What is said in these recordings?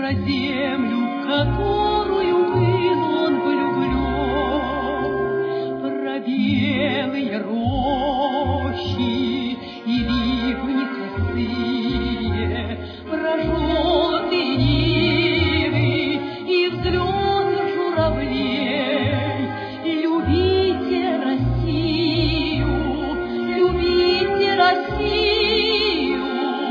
про землю, в которую был он влюблен, про белые рощи и ливни косые, про желтые нивы и взлеты журавлей. Любите Россию, любите Россию,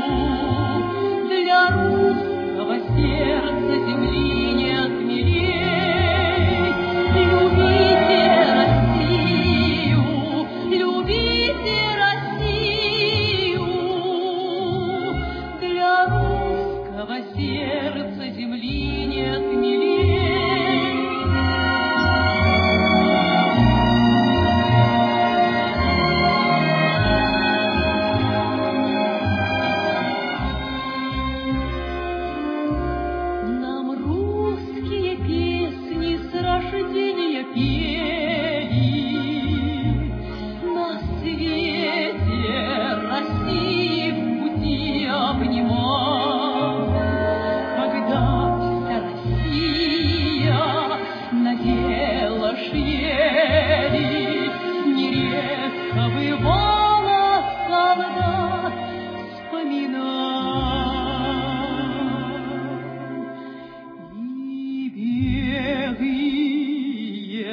для русского сердца земли нет милей. Любите Россию, любите Россию, для русского сердца земли нет милей. Рождения пели на свете России в пути обнимал, когда вся Россия надела шели, нередко бывало солдат вспоминал. И белые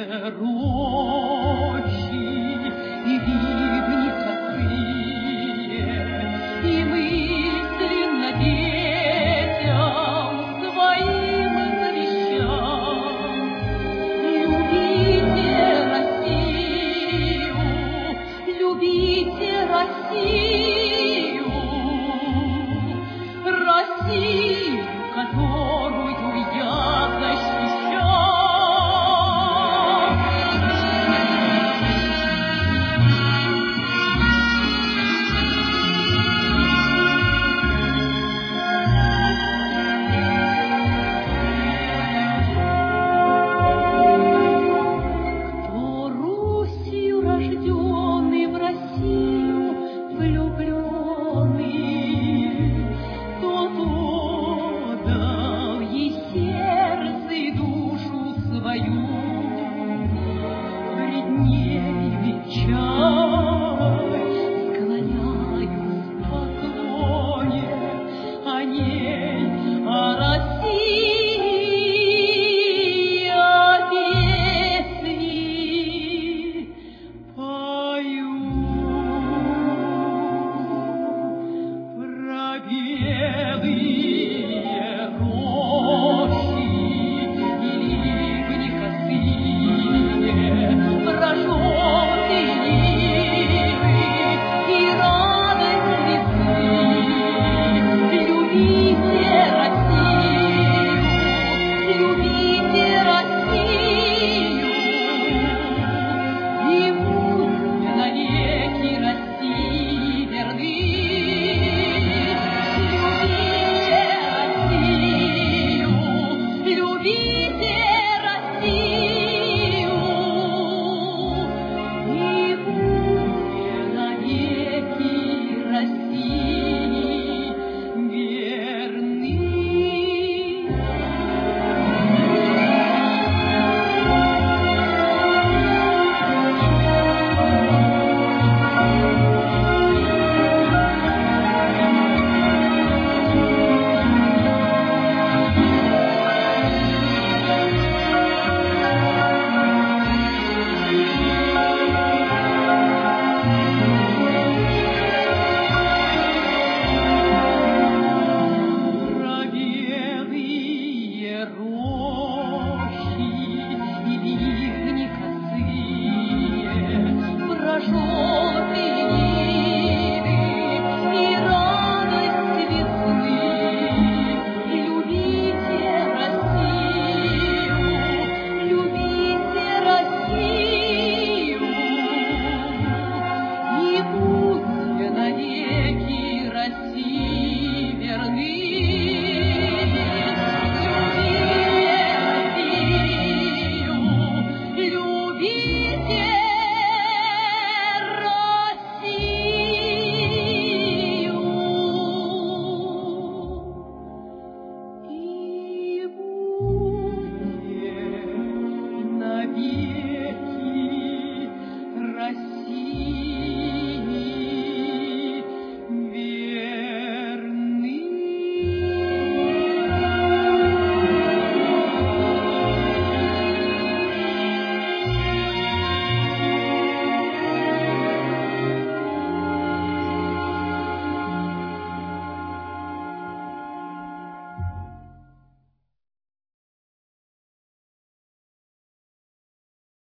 рощи, и ливни косые, и мысленно детям своим завещал. Любите Россию, любите Россию, Россию, которую я защищал. Кто Русью рожденный, в Россию влюбленный, тот отдал ей сердце и душу свою. Пред ней вечай склоняюсь в поклоне, о ней, о России, о песни пою. Про белый